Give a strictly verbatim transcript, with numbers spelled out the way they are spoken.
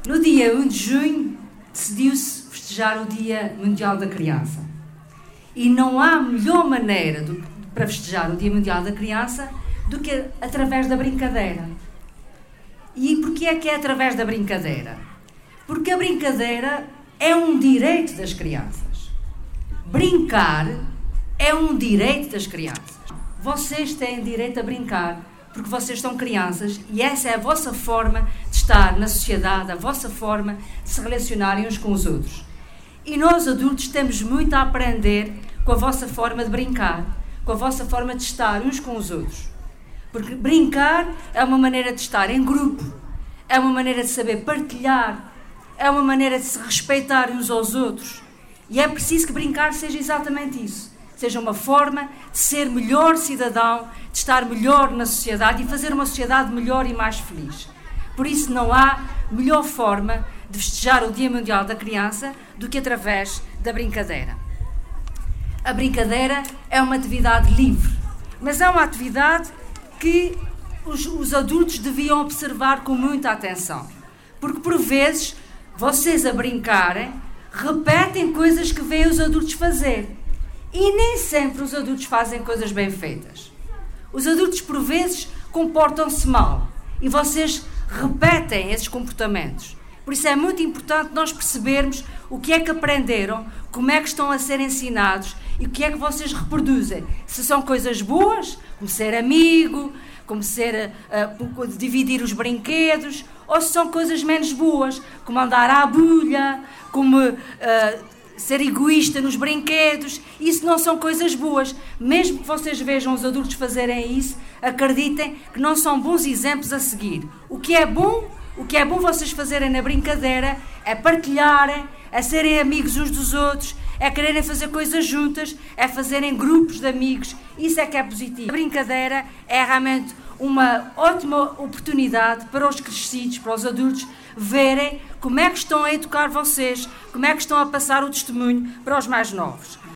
No dia um de junho, decidiu-se festejar o Dia Mundial da Criança. E não há melhor maneira do, para festejar o Dia Mundial da Criança do que através da brincadeira. E porquê é que é através da brincadeira? Porque a brincadeira é um direito das crianças. Brincar é um direito das crianças. Vocês têm direito a brincar porque vocês são crianças e essa é a vossa forma de estar na sociedade, a vossa forma de se relacionarem uns com os outros. E nós, adultos, temos muito a aprender com a vossa forma de brincar, com a vossa forma de estar uns com os outros. Porque brincar é uma maneira de estar em grupo, é uma maneira de saber partilhar, é uma maneira de se respeitar uns aos outros. E é preciso que brincar seja exatamente isso. Seja uma forma de ser melhor cidadão, de estar melhor na sociedade e fazer uma sociedade melhor e mais feliz. Por isso não há melhor forma de festejar o Dia Mundial da Criança do que através da brincadeira. A brincadeira é uma atividade livre, mas é uma atividade que os, os adultos deviam observar com muita atenção. Porque por vezes, vocês a brincarem, repetem coisas que veem os adultos fazer. E nem sempre os adultos fazem coisas bem feitas. Os adultos, por vezes, comportam-se mal. E vocês repetem esses comportamentos. Por isso é muito importante nós percebermos o que é que aprenderam, como é que estão a ser ensinados e o que é que vocês reproduzem. Se são coisas boas, como ser amigo, como ser, uh, dividir os brinquedos, ou se são coisas menos boas, como andar à bulha, como uh, ser egoísta nos brinquedos. Isso não são coisas boas. Mesmo que vocês vejam os adultos fazerem isso, acreditem que não são bons exemplos a seguir. O que é bom, o que é bom vocês fazerem na brincadeira é partilharem, é serem amigos uns dos outros, é quererem fazer coisas juntas, é fazerem grupos de amigos. Isso é que é positivo. A brincadeira é realmente uma ótima oportunidade para os crescidos, para os adultos, verem como é que estão a educar vocês, como é que estão a passar o testemunho para os mais novos.